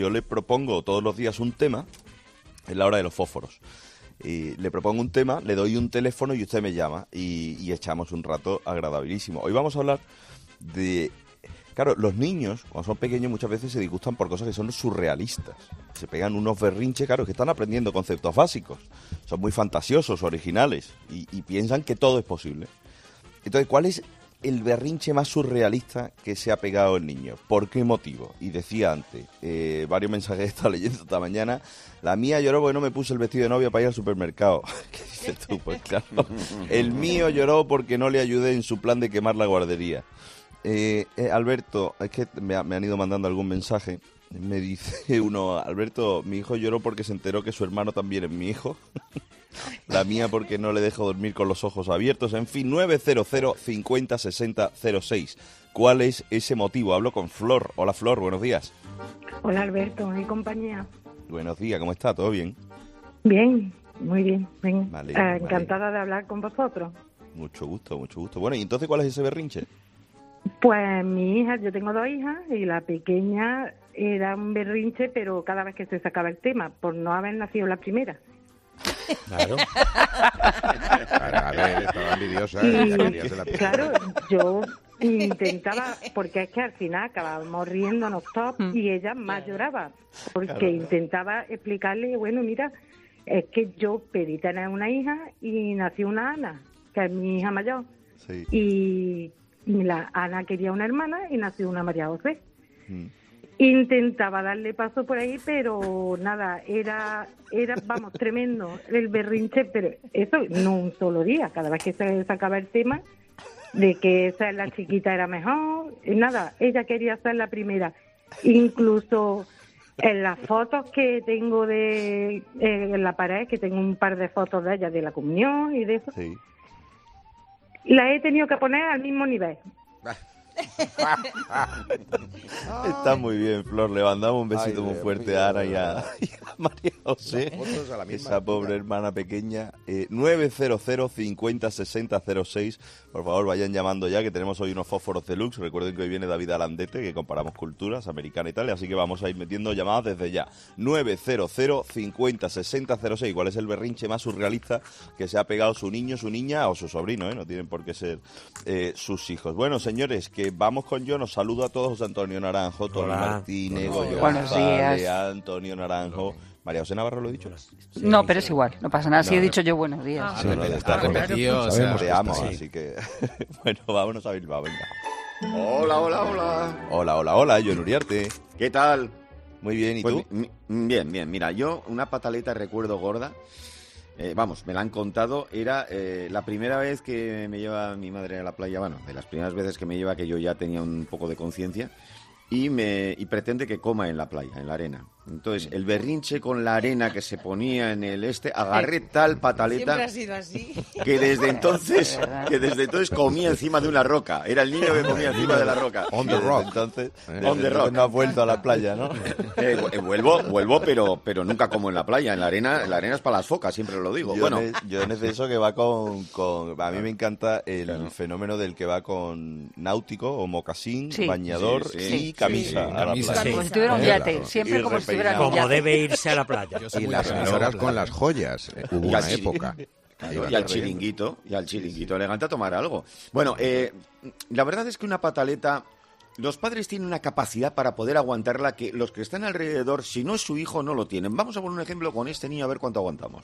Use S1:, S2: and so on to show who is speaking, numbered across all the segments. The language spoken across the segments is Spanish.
S1: Yo le propongo todos los días un tema, es la hora de los fósforos. Y le propongo un tema, le doy un teléfono y usted me llama y echamos un rato agradabilísimo. Hoy vamos a hablar de... Claro, los niños, cuando son pequeños, muchas veces se disgustan por cosas que son surrealistas. Se pegan unos berrinches, claro, que están aprendiendo conceptos básicos. Son muy fantasiosos, originales, y piensan que todo es posible. Entonces, ¿cuál es el berrinche más surrealista que se ha pegado el niño? ¿Por qué motivo? Y decía antes, varios mensajes he estado leyendo esta mañana, la mía lloró porque no me puse el vestido de novia para ir al supermercado. ¿Qué dices tú? Pues claro, el mío lloró porque no le ayudé en su plan de quemar la guardería. Alberto, es que me han ido mandando algún mensaje. Me dice uno, Alberto, mi hijo lloró porque se enteró que su hermano también es mi hijo. La mía porque no le dejo dormir con los ojos abiertos. En fin, 900 50 60 06. ¿Cuál es ese motivo? Hablo con Flor. Hola Flor, buenos días.
S2: Hola Alberto, mi compañía.
S1: Buenos días, ¿cómo está? ¿Todo bien?
S2: Bien, muy bien.
S1: Vale,
S2: encantada de hablar con vosotros.
S1: Mucho gusto, mucho gusto. Bueno, ¿y entonces cuál es ese berrinche?
S2: Pues mi hija, yo tengo 2 hijas y la pequeña era un berrinche, pero cada vez que se sacaba el tema, por no haber nacido la primera.
S3: Claro. A ver, estaba envidiosa. Ella quería ser la primera.
S2: Claro, yo intentaba, porque es que al final acabábamos riéndonos todos y ella más lloraba, porque intentaba explicarle, bueno, mira, es que yo pedí tener una hija y nació una Ana, que es mi hija mayor.
S1: Sí.
S2: Y la Ana quería una hermana y nació una María José. Intentaba darle paso por ahí, pero nada, era vamos, tremendo el berrinche, pero eso no un solo día, cada vez que se sacaba el tema de que ser la chiquita era mejor, nada, ella quería ser la primera. Incluso en las fotos que tengo en la pared, que tengo un par de fotos de ella de la comunión y de eso,
S1: Sí.
S2: las he tenido que poner al mismo nivel.
S1: Está muy bien, Flor. Le mandamos un besito muy fuerte a Ana y a María José, esa pobre hermana pequeña. 900 50 60 06. Por favor, vayan llamando ya, que tenemos hoy unos fósforos deluxe. Recuerden que hoy viene David Alandete, que comparamos culturas americana y tal, así que vamos a ir metiendo llamadas desde ya. 900 50 60 06. ¿Cuál es el berrinche más surrealista que se ha pegado su niño, su niña o su sobrino? No tienen por qué ser sus hijos. Bueno, señores, que vamos con yo. Nos saludo a todos. José Antonio Naranjo, Tony Martínez, Goyo González, Antonio Naranjo. María José Navarro, ¿lo he dicho?
S4: Sí, no, pero es igual, no pasa nada. Sí, he dicho yo buenos días.
S1: Está repetido,
S3: o sea,
S1: te amo, así que... Bueno, vámonos a Bilbao, venga.
S5: Hola,
S1: Yo Uriarte.
S5: ¿Qué tal?
S1: Muy bien, ¿y tú?
S5: Bien. Mira, yo una pataleta recuerdo gorda. Me la han contado. Era la primera vez que me lleva mi madre a la playa. Bueno, de las primeras veces que me lleva, que yo ya tenía un poco de conciencia. Y pretende que coma en la playa, en la arena. Entonces, el berrinche con la arena que se ponía en el agarré tal pataleta.
S6: Siempre ha sido así.
S5: Que desde entonces comía encima de una roca. Era el niño que comía encima de la roca.
S1: On the rock. Entonces, no has vuelto a la playa, ¿no?
S5: Vuelvo, pero nunca como en la playa. En la arena es para las focas, siempre lo digo.
S1: Yo necesito que va con... A mí me encanta el fenómeno del que va con náutico o mocasín, bañador y camisa a la playa.
S4: Como si tuviera un yate, siempre como si tuviera un yate.
S3: Como debe irse a la playa.
S7: Y las señoras con las joyas. Hubo una época.
S5: Y al chiringuito elegante a tomar algo. Bueno, la verdad es que una pataleta, los padres tienen una capacidad para poder aguantarla que los que están alrededor, si no es su hijo, no lo tienen. Vamos a poner un ejemplo con este niño a ver cuánto aguantamos.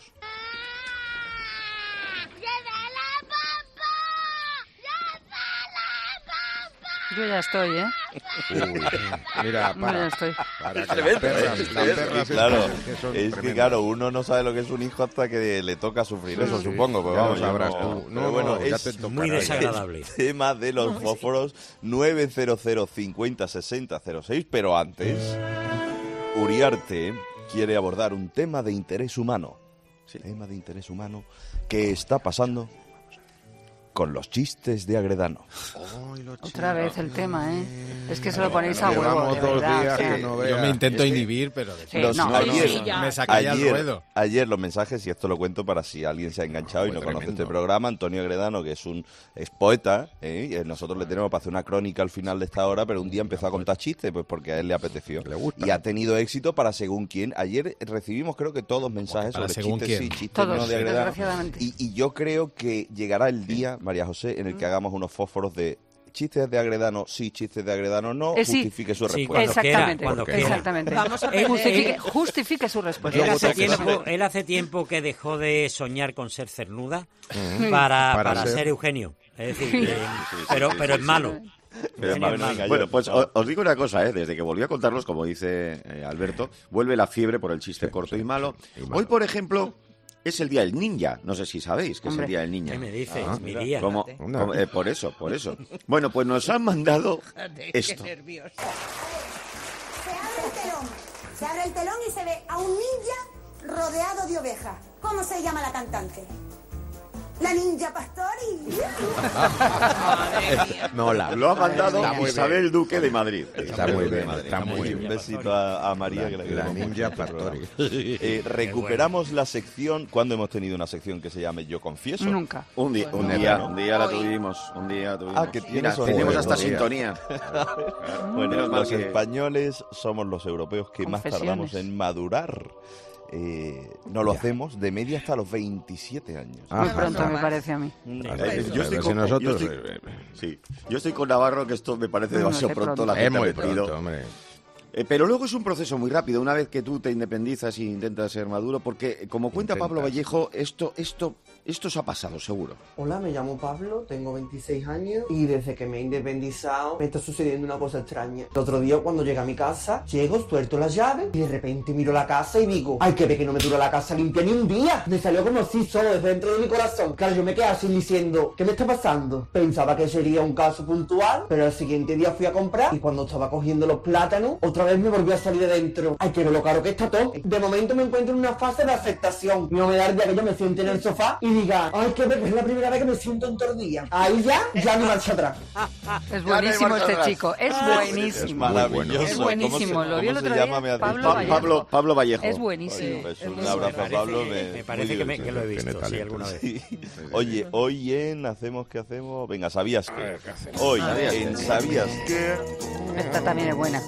S4: Yo ya estoy,
S7: Mira,
S4: ya estoy.
S7: Para que las perras
S1: Claro,
S7: que son
S1: es que
S7: tremendas.
S1: claro, uno no sabe lo que es un hijo hasta que le toca sufrir eso, supongo. Pues
S7: Ya
S1: vamos,
S7: lo sabrás
S1: yo
S7: tú.
S1: Pero bueno,
S7: ya
S1: es
S7: te tocará.
S3: muy desagradable.
S1: el tema de los fósforos 900 50 60 06, pero antes, Uriarte quiere abordar un tema de interés humano. Tema de interés humano que está pasando con los chistes de Agredano.
S4: Otra vez el tema, ¿eh? Es que se lo ponéis a huevo,
S7: Llevamos
S4: de
S7: 2
S4: verdad.
S7: días
S4: O sea,
S7: que no veas.
S6: Yo me intento inhibir, pero
S1: Ayer,
S6: me sacaría el ruedo.
S1: ayer los mensajes, y esto lo cuento para si alguien se ha enganchado y no conoce
S7: tremendo.
S1: este programa, Antonio Agredano, que es poeta, y nosotros le tenemos para hacer una crónica al final de esta hora, pero un día empezó a contar chistes, pues porque a él le apeteció.
S7: Le gusta.
S1: Y ha tenido éxito para según quién. Ayer recibimos creo que todos mensajes
S6: Para
S1: sobre
S6: según
S1: chistes,
S6: quién.
S1: sí, chistes
S4: Todos,
S1: no de Agredano.
S4: desgraciadamente.
S1: Y yo creo que llegará el día, María José, en el que hagamos unos fósforos de chistes de Agredano sí, chistes de Agredano no,
S4: Sí.
S1: justifique su
S8: Sí,
S1: respuesta.
S4: Exactamente,
S8: cuando quiera.
S4: exactamente.
S9: Vamos a aprender.
S4: Justifique su respuesta.
S8: Él hace tiempo que dejó de soñar con ser cernuda para ser Eugenio. Es decir, pero es malo.
S5: Pero,
S8: Eugenio es malo.
S1: venga,
S5: bueno,
S1: yo,
S5: pues
S1: por favor.
S5: os digo una cosa, desde que volví a contarlos, como dice Alberto, vuelve la fiebre por el chiste corto y malo. Hoy, por ejemplo, es el Día del Ninja. No sé si sabéis que es el Día del Niño.
S8: ¿Qué me dices? Mi día.
S5: Por eso. Bueno, pues nos han mandado esto.
S9: Qué nervios.
S10: Se abre el telón y se ve a un ninja rodeado de ovejas. ¿Cómo se llama la cantante? La Ninja Pastori.
S7: Mola.
S5: Lo ha mandado
S7: Está muy
S5: Isabel
S7: bien.
S5: Duque de Madrid.
S7: Está muy bien, está muy
S1: Un
S7: bien.
S1: besito a María, que
S7: La
S1: queremos
S7: Ninja
S1: mucho en este
S7: Pastori.
S1: programa. Recuperamos la sección. ¿Cuándo hemos tenido una sección que se llame Yo Confieso?
S4: Nunca.
S5: Un día la tuvimos.
S1: Ah, que
S5: Mira,
S1: tienes
S5: tenemos
S1: un
S5: hasta
S1: día.
S5: sintonía.
S1: Bueno,
S5: Menos mal
S1: los
S5: que-
S1: españoles somos los europeos que más
S4: Confesiones.
S1: tardamos en madurar. No lo hacemos de media hasta los 27 años.
S4: Muy pronto me parece a mí.
S5: Yo estoy con
S7: nosotros...
S5: yo estoy con Navarro, que esto me parece
S4: No,
S5: demasiado
S4: qué
S5: pronto.
S4: pronto.
S5: La
S7: Es
S5: gente ha
S7: muy
S5: metido.
S7: pronto, hombre.
S5: Pero luego es un proceso muy rápido, una vez que tú te independizas e intentas ser maduro, porque como cuenta Pablo Vallejo, esto os ha pasado, seguro.
S11: Hola, me llamo Pablo, tengo 26 años y desde que me he independizado me está sucediendo una cosa extraña. El otro día cuando llegué a mi casa, llego, suelto las llaves y de repente miro la casa y digo, ay, que ve que no me dura la casa limpia ni un día. Me salió como así solo desde dentro de mi corazón. Claro, yo me quedé así diciendo, ¿qué me está pasando? Pensaba que sería un caso puntual, pero al siguiente día fui a comprar y cuando estaba cogiendo los plátanos, otra vez me volvió a salir de dentro. Ay, que lo caro que está todo. De momento me encuentro en una fase de aceptación. No me da el día que yo me siente en el sofá y diga, ay, que es la primera vez que me siento en todo el día. Ahí ya ni marcha atrás.
S4: Es buenísimo este chico, es
S1: Es
S4: buenísimo.
S1: maravilloso.
S4: Es buenísimo, lo vi el otro día,
S5: Pablo Vallejo.
S4: Es buenísimo.
S1: Pues
S4: Es
S1: un
S4: muy
S1: abrazo a
S4: bueno.
S1: Pablo.
S8: Me parece que lo he visto, sí, alguna vez.
S1: Sí. Oye, hoy en Hacemos que hacemos. Venga, ¿sabías qué? Hoy en ¿Sabías qué?
S4: Esta también es buena.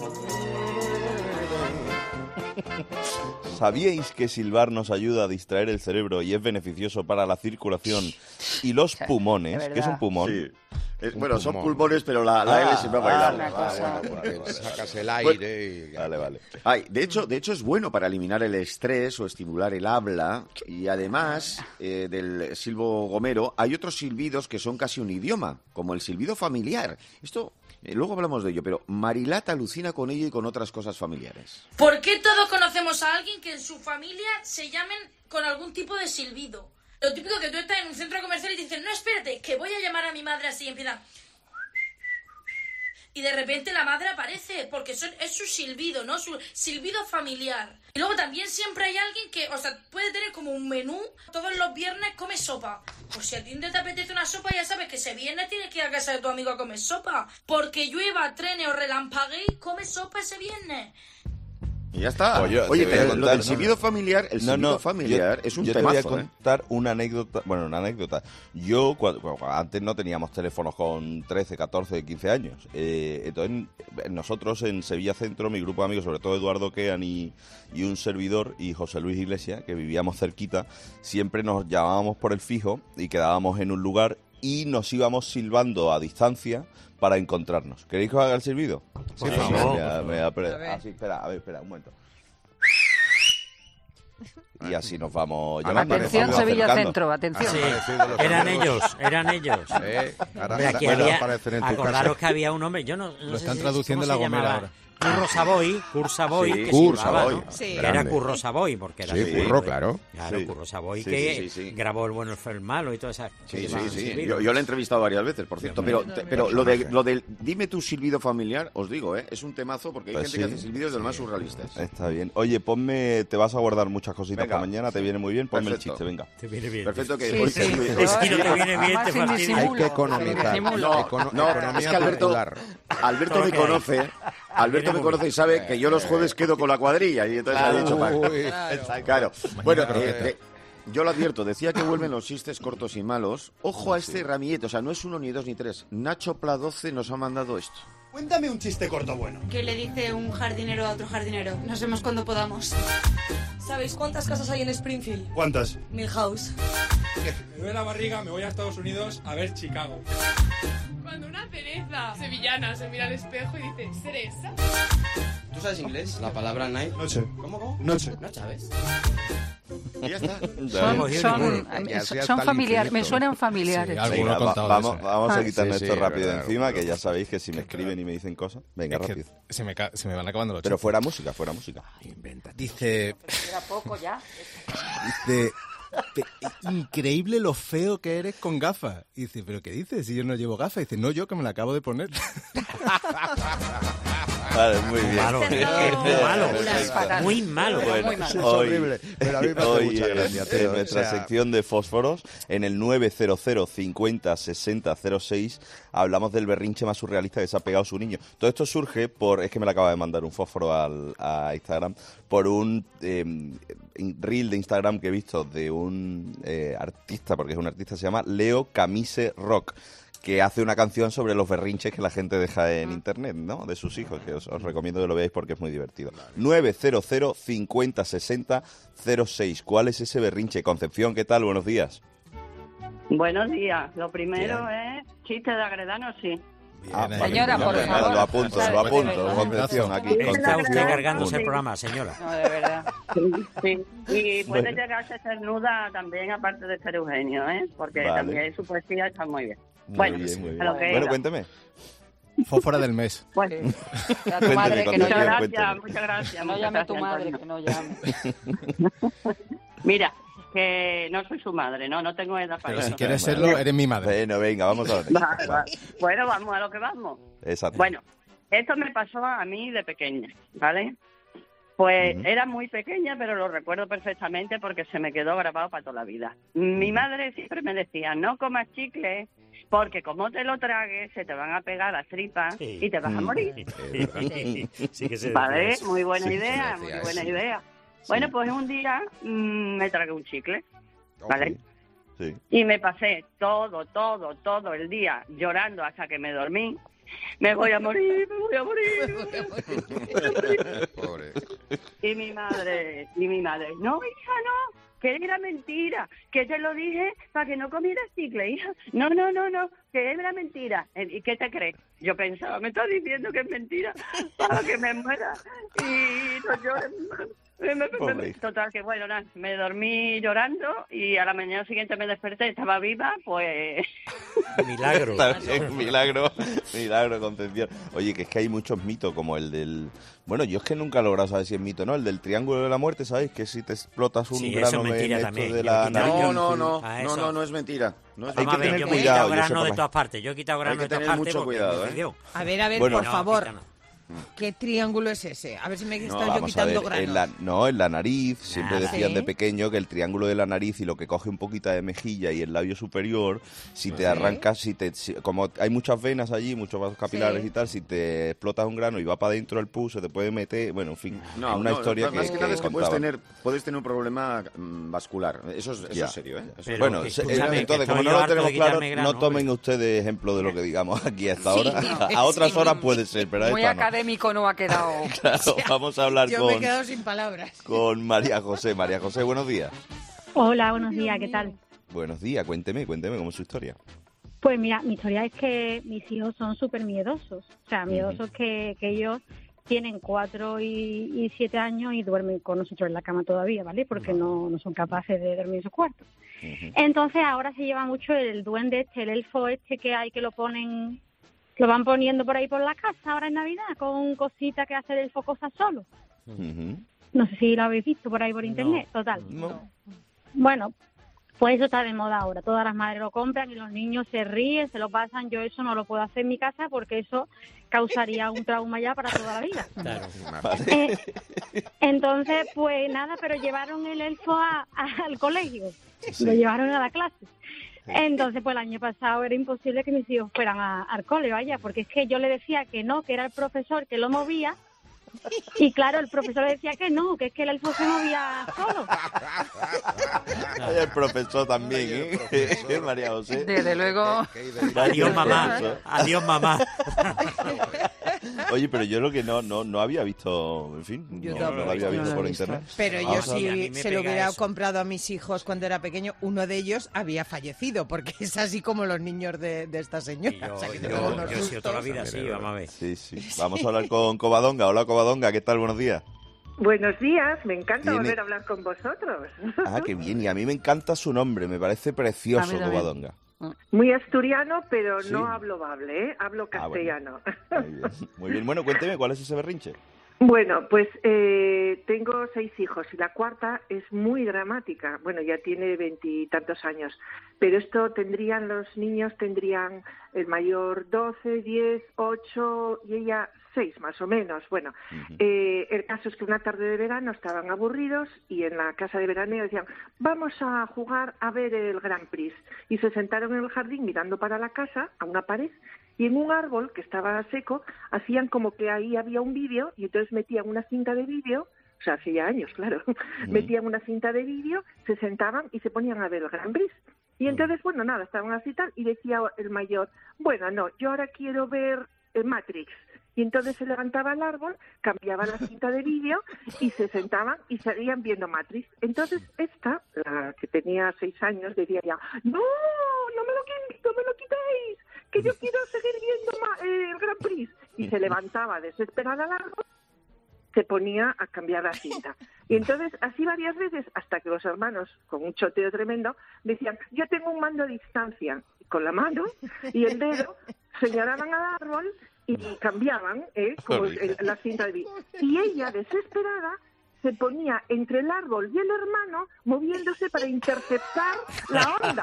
S1: ¿Sabíais que silbar nos ayuda a distraer el cerebro y es beneficioso para la circulación y los pulmones?
S4: de
S1: ¿Qué es un
S4: verdad.
S1: pulmón?
S5: Sí. Bueno, son
S7: pulmón.
S5: pulmones, pero la L siempre va a
S4: una
S5: bailar.
S4: cosa.
S7: Porque sacas el aire y...
S1: Vale.
S5: Ay, de hecho es bueno para eliminar el estrés o estimular el habla, y además del silbo gomero hay otros silbidos que son casi un idioma, como el silbido familiar. Esto, luego hablamos de ello, pero Marilat alucina con ello y con otras cosas familiares.
S12: ¿Por qué todos conocemos a alguien que en su familia se llamen con algún tipo de silbido? Lo típico que tú estás en un centro comercial y te dicen, no, espérate, que voy a llamar a mi madre así, y empiezan... Y de repente la madre aparece, porque es su silbido, ¿no? Su silbido familiar. Y luego también siempre hay alguien que, o sea, puede tener como un menú, todos los viernes come sopa. Pues si a ti te apetece una sopa, ya sabes que ese viernes tienes que ir a casa de tu amigo a comer sopa. Porque llueva, trene o relampaguee, come sopa ese viernes.
S5: Y ya está.
S1: Oye,
S5: Oye,
S1: te voy a
S5: lo
S1: contar-
S5: del silbido familiar, es un
S1: yo te voy a
S5: temazo,
S1: contar una anécdota. Bueno, una anécdota. Yo, antes no teníamos teléfonos con 13, 14, 15 años. Entonces, nosotros en Sevilla Centro, mi grupo de amigos, sobre todo Eduardo Kean y un servidor, y José Luis Iglesias, que vivíamos cerquita, siempre nos llamábamos por el fijo y quedábamos en un lugar y nos íbamos silbando a distancia para encontrarnos. ¿Queréis que os haga el silbido?
S8: Por favor.
S1: Espera, un momento. Y así nos vamos llamando.
S4: Atención,
S1: nos vamos
S4: Sevilla
S1: acercando.
S4: Centro, atención.
S8: Sí, eran ellos.
S7: Ahora,
S8: Hombre, aquí
S7: ahora
S8: había,
S7: aparecen en tu
S8: acordaros
S7: casa.
S8: que había un hombre, yo no
S6: Lo
S8: sé
S6: están
S8: si-
S6: traduciendo
S8: ¿cómo
S6: la
S8: se
S6: Gomera
S8: llamaba?
S6: ahora.
S8: Curro Savoy,
S5: Sí,
S8: que
S7: Curro
S8: se llamaba,
S7: Savoy,
S8: ¿no?
S7: sí.
S8: Que era
S7: Grande.
S8: Curro Savoy, porque era...
S7: Sí, Curro, claro.
S8: Claro,
S1: Sí.
S8: Curro Savoy,
S5: Sí,
S8: que
S5: sí.
S8: grabó El bueno, el feo, el malo y todas esas...
S5: Sí,
S8: que llevaban
S5: sí.
S8: silbido.
S5: Yo le he entrevistado varias veces, por cierto. Pero lo del dime tu silbido familiar, os digo, es un temazo porque hay
S1: Pues
S5: gente
S1: sí.
S5: que hace silbidos de los más surrealistas.
S1: Está bien. Oye, ponme, te vas a guardar muchas cositas
S5: Venga.
S1: para mañana, te viene muy bien, ponme
S5: Perfecto.
S1: el chiste, venga.
S8: Te viene bien.
S5: Perfecto que...
S4: Sí,
S5: hoy-
S4: sí.
S8: Es que no te viene bien,
S4: Además,
S8: te
S4: sin
S8: fastidia.
S7: Hay
S4: disimulo.
S7: que economizar.
S4: Disimulo.
S5: No,
S7: Economía
S5: es que Alberto
S7: popular.
S8: Todo
S5: me
S8: lo que hay.
S5: conoce. Alberto me conoce y sabe que yo los jueves quedo con la cuadrilla y entonces ha dicho...
S7: Uy.
S5: Claro. Bueno,
S7: croqueta.
S5: yo lo advierto, decía que vuelven los chistes cortos y malos. Ojo a este ramillete, o sea, no es uno, ni dos, ni tres. Nacho Pla 12 nos ha mandado esto.
S9: Cuéntame un chiste corto bueno.
S13: ¿Qué le dice un jardinero a otro jardinero? Nos vemos cuando podamos.
S12: ¿Sabéis cuántas casas hay en Springfield?
S9: ¿Cuántas?
S12: Milhouse.
S14: Me duele la barriga, me voy a Estados Unidos a ver Chicago.
S15: Cuando una cereza sevillana se mira al espejo y dice, ¿cereza?
S16: ¿Tú sabes inglés? La palabra night.
S9: Noche.
S16: ¿Cómo?
S9: Noche.
S16: No sabes.
S5: Y ya está.
S4: Son familiares, me suenan familiares.
S6: Sí, algo
S1: Venga,
S6: lo he contado
S1: vamos
S6: eso.
S1: a quitarnos
S7: Sí,
S1: esto
S7: sí,
S1: rápido de
S7: verdad,
S1: encima,
S7: verdad.
S1: que ya sabéis que si me escriben y me dicen cosas, venga,
S6: Es que
S1: rápido.
S6: se me van acabando los
S1: Pero
S6: chistes.
S1: fuera música, fuera música.
S6: Dice,
S4: Era poco ya.
S6: dice, increíble lo feo que eres con gafas. Y dice, ¿pero qué dices? Si yo no llevo gafas. Y dice, no, yo que me la acabo de poner.
S1: Vale, muy bien.
S8: Malo,
S4: Este
S8: muy malo.
S1: Bueno,
S4: Muy malo.
S7: Es horrible, pero a mí me hace
S1: hoy,
S7: mucha gracia, tío,
S1: en nuestra
S7: o sea-
S1: sección de fósforos, en el 900 50 60 06, hablamos del berrinche más surrealista que se ha pegado su niño. Todo esto surge es que me le acaba de mandar un fósforo a Instagram, por un reel de Instagram que he visto de un artista, porque es un artista, se llama Leo Camise Rock, que hace una canción sobre los berrinches que la gente deja en internet, ¿no? De sus hijos, que os recomiendo que lo veáis porque es muy divertido. 900 50 60 06. ¿Cuál es ese berrinche? Concepción, ¿qué tal? Buenos días.
S17: Buenos días. Lo primero es chiste de Agredano, sí.
S4: Señora, por favor.
S1: Lo apunto, Concepción, aquí.
S8: Está usted
S1: Concepción,
S8: cargándose el
S1: uno.
S8: programa, señora.
S4: No, de verdad.
S17: Sí. Y puede
S1: Bueno.
S17: llegarse a ser nuda también, aparte de ser Eugenio, ¿eh? Porque
S1: Vale.
S17: también su poesía está muy bien.
S1: Muy
S17: Bueno,
S1: bien, muy bien.
S17: a lo que
S1: Bueno,
S17: iba.
S1: cuénteme.
S6: Fósfora del mes.
S17: Pues,
S4: A tu madre que no
S17: muchas
S4: llame.
S17: gracias, muchas gracias.
S4: Que no
S17: muchas
S4: llame a tu
S17: gracias,
S4: madre,
S17: Antonio.
S4: que no llame.
S17: Mira, que no soy su madre, no tengo edad para
S6: Pero si
S17: eso.
S6: quieres serlo, eres mi madre.
S1: Bueno, venga, vamos a ver.
S17: Vale, vale. Bueno, vamos a lo que vamos.
S1: Exacto.
S17: Bueno, esto me pasó a mí de pequeña, ¿vale? Pues era muy pequeña, pero lo recuerdo perfectamente porque se me quedó grabado para toda la vida. Mi madre siempre me decía, no comas chicle, porque como te lo tragues, se te van a pegar las tripas y te vas a morir.
S8: Sí que se
S17: ¿Vale?
S8: decía eso.
S17: Muy buena
S8: Sí,
S17: idea,
S8: se
S17: muy
S8: decía
S17: buena
S8: eso.
S17: idea. Bueno, pues un día me tragué un chicle, ¿vale?
S1: Sí.
S17: Y me pasé todo el día llorando hasta que me dormí. Me voy a morir, me voy a morir.
S7: Pobre.
S17: Y mi madre, no, hija, no, que era mentira, que te lo dije para que no comieras chicle, hija. No, que era mentira. ¿Y qué te crees? Yo pensaba, me está diciendo que es mentira para que me muera. Y no llores. Total, que bueno, nada, me dormí llorando y a la mañana siguiente me desperté, estaba viva, pues...
S8: Milagro.
S1: Está bien, milagro, Concepción. Oye, que es que hay muchos mitos, como el del... Bueno, yo es que nunca he logrado saber si es mito, ¿no? El del triángulo de la muerte, ¿sabéis? Que si te explotas un
S8: Sí, eso
S1: grano
S8: es mentira
S1: en
S8: también.
S1: esto de
S8: Yo
S1: la
S8: quitaba-
S1: nariz...
S5: No es mentira. No es
S1: Hay
S8: Vamos
S1: que
S8: a ver,
S1: tener
S8: yo me he
S1: cuidado,
S8: quitado
S1: yo sé
S8: grano
S1: por
S8: de
S1: la-
S8: todas partes. Yo he quitado grano
S5: Hay que
S8: de todas
S5: tener
S8: partes
S5: mucho
S8: porque
S5: cuidado,
S8: me
S5: ¿eh?
S8: sucedió.
S18: A ver,
S1: Bueno.
S18: por
S8: No,
S18: favor.
S8: quita no.
S18: ¿Qué triángulo es ese? A ver si me he estado yo
S1: Vamos a ver,
S18: quitando grano.
S1: en la nariz, siempre
S18: Nada.
S1: decían
S18: Sí.
S1: de pequeño que el triángulo de la nariz y lo que coge un poquito de mejilla y el labio superior, si te
S18: Sí.
S1: arrancas, como hay muchas venas allí, muchos vasos capilares
S18: Sí.
S1: y tal, si te explotas un grano y va para adentro el pus, se te puede meter, bueno, en fin,
S5: No,
S1: una historia
S5: más que nada es que puedes
S1: contaban.
S5: tener un problema vascular. Eso
S1: Ya.
S5: es serio, ¿eh? Eso
S8: Pero
S5: es
S1: Bueno,
S8: escúchame,
S1: entonces,
S8: que
S1: como
S8: estoy
S1: no lo
S8: harto de
S1: tenemos claro,
S8: quitarme grano,
S1: no tomen ustedes ejemplo de lo que digamos aquí a esta
S18: Sí,
S1: hora. A otras horas puede ser, pero a
S4: Muy
S1: esta no.
S4: académico no ha quedado.
S1: Claro, vamos a hablar
S18: Yo me he quedado sin palabras.
S1: con María José. María José, buenos días.
S19: Hola, buenos días, ¿qué tal?
S1: Buenos días, cuénteme cómo es su historia.
S19: Pues mira, mi historia es que mis hijos son súper miedosos. O sea, miedosos que ellos tienen 4 y 7 años y duermen con nosotros en la cama todavía, ¿vale? Porque no son capaces de dormir en su cuarto. Entonces ahora se lleva mucho el duende el elfo que hay, que lo ponen lo van poniendo por ahí por la casa ahora en Navidad, con cositas que hace el Focosa solo. No sé si lo habéis visto por ahí por internet, total.
S1: No.
S19: Bueno, pues eso está de moda ahora. Todas las madres lo compran y los niños se ríen, se lo pasan. Yo eso no lo puedo hacer en mi casa porque eso causaría un trauma ya para toda la vida.
S8: Claro.
S19: Entonces, pues nada, pero llevaron el elfo al colegio.
S1: Sí.
S19: Lo llevaron a la clase. Entonces, pues el año pasado era imposible que mis hijos fueran al cole, vaya, porque es que yo le decía que no, que era el profesor que lo movía. Y claro, el profesor decía que no, que es que el elfo se movía solo.
S1: El profesor también, ¿eh? María José.
S4: Desde luego.
S8: Adiós, mamá. Adiós, mamá.
S1: Oye, pero yo lo que no había visto, en fin, no lo había visto por internet.
S18: Pero yo si se lo hubiera
S8: eso.
S18: comprado a mis hijos cuando era pequeño, uno de ellos había fallecido, porque es así como los niños de esta señora. O sea, que te pego unos
S8: Yo he sido
S18: sustos.
S8: toda la vida así, vamos a ver.
S1: Sí. Vamos a hablar con Covadonga. Hola, Covadonga, ¿qué tal? Buenos días.
S20: Buenos días, me encanta
S1: Viene-
S20: volver a hablar con vosotros.
S1: Ah, qué bien. Y a mí me encanta su nombre, me parece precioso,
S4: A mí también.
S1: Covadonga.
S20: Muy asturiano, pero
S1: Sí.
S20: no hablo bable, ¿eh? Hablo castellano.
S1: Muy bien. Muy bien. Bueno, cuénteme, ¿cuál es ese berrinche?
S20: Bueno, pues tengo 6 hijos y la cuarta es muy dramática. Bueno, ya tiene 20 y tantos años, pero esto los niños tendrían el mayor 12, 10, 8 y ella 6 más o menos. Bueno, el caso es que una tarde de verano estaban aburridos y en la casa de veraneo decían, vamos a jugar a ver el Grand Prix. Y se sentaron en el jardín mirando para la casa, a una pared, y en un árbol que estaba seco hacían como que ahí había un vídeo y entonces metían una cinta de vídeo, o sea, hace ya años, claro, metían una cinta de vídeo, se sentaban y se ponían a ver el Grand Prix. Y entonces, bueno, nada, estaban así tal y decía el mayor, bueno, no, yo ahora quiero ver Matrix. Y entonces se levantaba el árbol, cambiaba la cinta de vídeo y se sentaban y seguían viendo Matrix. Entonces esta, la que tenía 6 años, decía ya, no me lo quitéis, que yo quiero seguir viendo el Grand Prix. Y se levantaba desesperada al árbol, se ponía a cambiar la cinta. Y entonces, así varias veces, hasta que los hermanos, con un choteo tremendo, decían, yo tengo un mando a distancia, con la mano y el dedo, señalaban al árbol y cambiaban como la cinta de vídeo. Y ella, desesperada, se ponía entre el árbol y el hermano, moviéndose para interceptar la onda.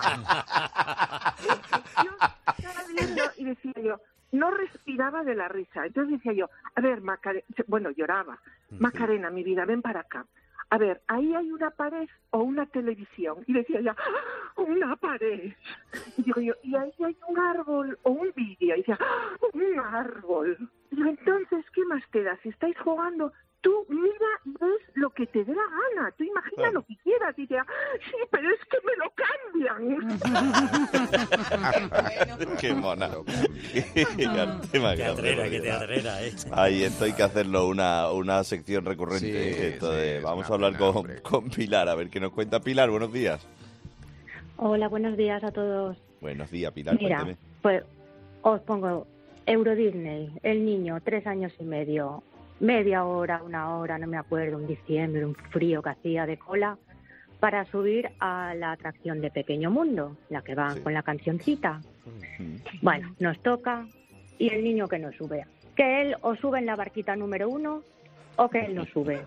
S20: Yo estaba viendo y decía yo, no respiraba de la risa. Entonces decía yo, a ver, Macarena, bueno, lloraba. Macarena, mi vida, ven para acá. A ver, ahí hay una pared o una televisión. Y decía ella, ¡ah! Una pared. Y digo yo, y ahí hay un árbol o un vídeo. Y decía, ¡ah! Un árbol. Y yo, entonces, ¿qué más te da? Si estáis jugando, tú mira y ves lo que te dé la gana. Tú imagina lo que quieras. Y decía, sí, pero es que me lo cambian.
S1: Qué mona. Qué
S8: teatrera,
S1: Ay, esto hay que hacerlo una sección recurrente.
S7: Sí,
S1: esto
S7: sí,
S1: de,
S7: es
S1: vamos
S7: una
S1: a hablar
S7: pena,
S1: con,
S7: hombre.
S1: con Pilar, a ver qué nos cuenta. Pilar, buenos días.
S19: Hola, buenos días a todos.
S1: Buenos días, Pilar,
S19: Mira,
S1: cuénteme.
S19: pues os pongo Euro Disney, el niño, 3 años y medio, media hora, 1 hora, no me acuerdo, en diciembre, un frío que hacía de cola, para subir a la atracción de Pequeño Mundo, la que va con la cancioncita. Bueno, nos toca y el niño que no sube. Que él o sube en la barquita número 1 o que él no sube.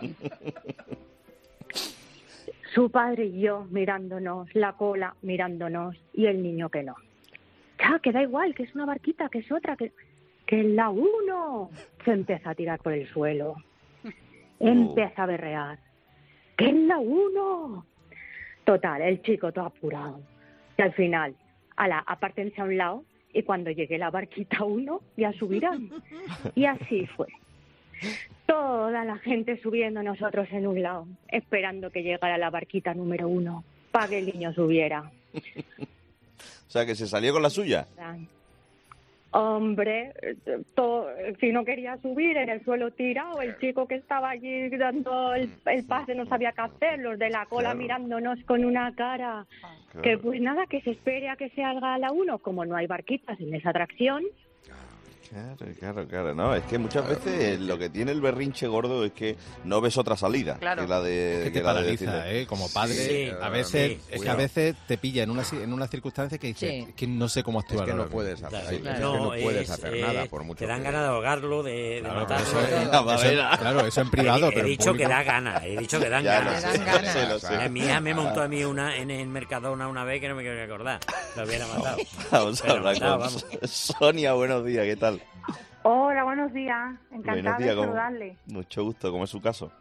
S19: Su padre y yo mirándonos, la cola mirándonos y el niño que no. Ya, que da igual, que es una barquita, que es otra, que en la 1 se empieza a tirar por el suelo. Empieza a berrear. ¡Que en la 1! Total, el chico todo apurado. Y al final, apártense a un lado y cuando llegue la barquita 1 ya subirán. Y así fue. Toda la gente subiendo, nosotros en un lado, esperando que llegara la barquita número 1 para que el niño subiera.
S1: O sea, que se salió con la suya.
S19: Hombre, si no quería subir, en el suelo tirado, el chico que estaba allí dando el pase no sabía qué hacer, los de la cola mirándonos con una cara. Que pues nada, que se espere a que se salga la 1, como no hay barquitas en esa atracción,
S1: Claro. No, es que muchas veces lo que tiene el berrinche gordo es que no ves otra salida que la de,
S6: es que te paraliza, como padre. A veces te pilla en unas circunstancias que dices, es que no sé cómo actuar.
S7: Es que no puedes hacer, no puedes hacer nada por mucho.
S8: Te dan ganas de ahogarlo, de matarlo.
S6: Claro, eso en privado.
S8: He dicho que da ganas, que dan ganas. Mi hija me montó a mí en el Mercadona una vez que no me quiero recordar. Lo hubiera matado.
S1: Vamos a hablar con Sonia, buenos días, ¿qué tal?
S21: Hola, buenos días. Encantada de saludarle.
S1: Mucho gusto, ¿cómo es su caso?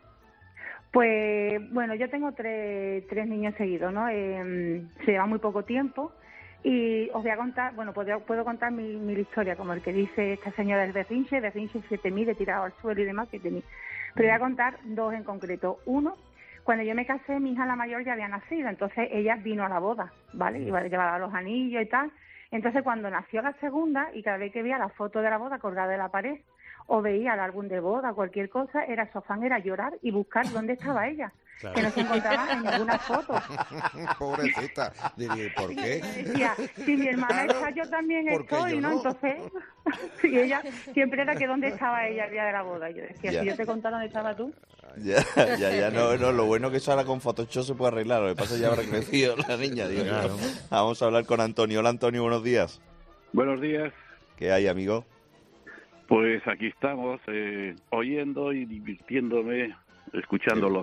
S21: Pues, bueno, yo tengo tres niños seguidos, ¿no? Se lleva muy poco tiempo y os voy a contar, bueno, puedo contar mi historia, como el que dice esta señora del berrinche se te mide tirado al suelo y demás que tenía. Pero voy a contar dos en concreto. Uno, cuando yo me casé, mi hija la mayor ya había nacido, entonces ella vino a la boda, ¿vale? Llevaba los anillos y tal. Entonces, cuando nació la segunda, y cada vez que veía la foto de la boda colgada de la pared, o veía el álbum de boda, cualquier cosa, su afán era llorar y buscar dónde estaba ella, que no se encontraba en ninguna foto.
S7: Pobrecita, diría, ¿por qué?
S21: Decía, si mi hermana está, yo también estoy, ¿no? Entonces, y ella siempre era que dónde estaba ella el día de la boda. Y yo decía, si yo te contara dónde estaba tú.
S1: Ya, no, lo bueno que eso ahora con Photoshop se puede arreglar, lo que pasa es que ya habrá crecido la niña, digo. Claro. Vamos a hablar con Antonio. Hola, Antonio, buenos días.
S22: Buenos días.
S1: ¿Qué hay, amigo?
S22: Pues aquí estamos, oyendo y divirtiéndome, escuchándolos.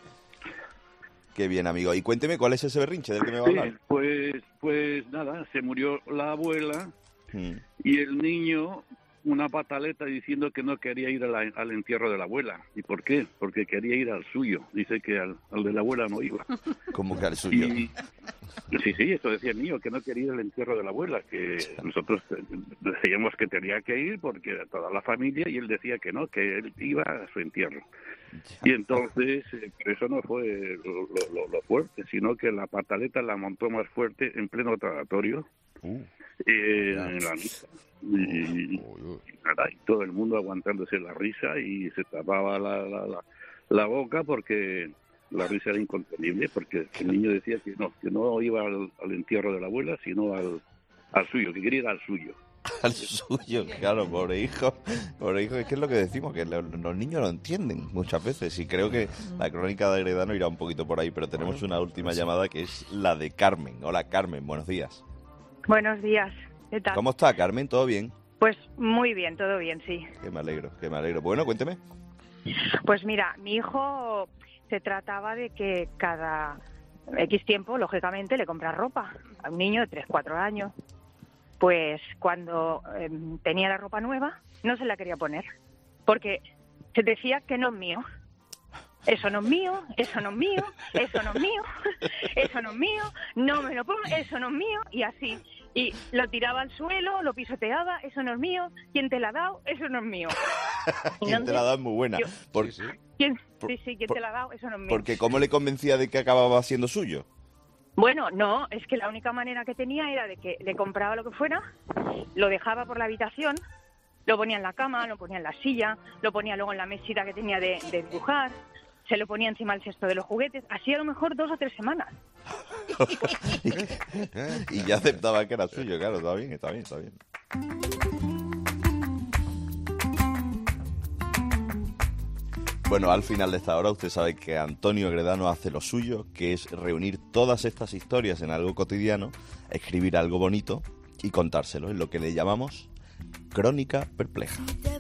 S1: Qué bien, amigo. Y cuénteme, ¿cuál es ese berrinche del que me va a hablar?
S22: Pues nada, se murió la abuela y el niño una pataleta diciendo que no quería ir al entierro de la abuela. ¿Y por qué? Porque quería ir al suyo. Dice que al de la abuela no iba.
S1: ¿Cómo que al suyo?
S22: Sí, eso decía el niño, que no quería ir al entierro de la abuela, que nosotros decíamos que tenía que ir porque era toda la familia y él decía que no, que él iba a su entierro. Y entonces, eso no fue lo fuerte, sino que la pataleta la montó más fuerte en pleno tratatorio en la misa. Y todo el mundo aguantándose la risa y se tapaba la boca porque la risa era incontenible, porque el niño decía que no iba al entierro de la abuela, sino al suyo, que quería ir al suyo.
S1: Al suyo, claro, pobre hijo, es que es lo que decimos, que los niños lo entienden muchas veces, y creo que la crónica de Agredano irá un poquito por ahí, pero tenemos una última llamada que es la de Carmen. Hola, Carmen, buenos días.
S23: Buenos días, ¿qué tal?
S1: ¿Cómo está, Carmen? ¿Todo bien?
S23: Pues muy bien, todo bien, sí.
S1: Que me alegro. Bueno, cuénteme.
S23: Pues mira, mi hijo se trataba de que cada X tiempo, lógicamente, le compra ropa a un niño de 3, 4 años. Pues cuando tenía la ropa nueva, no se la quería poner, porque se decía que no es mío. Eso no es mío, eso no es mío, eso no es mío, eso no es mío, no me lo pongo, eso no es mío, y así. Y lo tiraba al suelo, lo pisoteaba, eso no es mío, ¿quién te la ha dado? Eso no es mío.
S1: ¿Quién te la ha dado? Es muy buena.
S23: ¿Quién te la ha dado? Eso no es mío.
S1: Porque ¿cómo le convencía de que acababa siendo suyo?
S23: Bueno, no, es que la única manera que tenía era de que le compraba lo que fuera, lo dejaba por la habitación, lo ponía en la cama, lo ponía en la silla, lo ponía luego en la mesita que tenía de dibujar, se lo ponía encima del cesto de los juguetes, así a lo mejor 2 o 3 semanas.
S1: Y ya aceptaba que era suyo, claro, está bien. Bueno, al final de esta hora usted sabe que Antonio Agredano hace lo suyo, que es reunir todas estas historias en algo cotidiano, escribir algo bonito y contárselo, en lo que le llamamos Crónica Perpleja.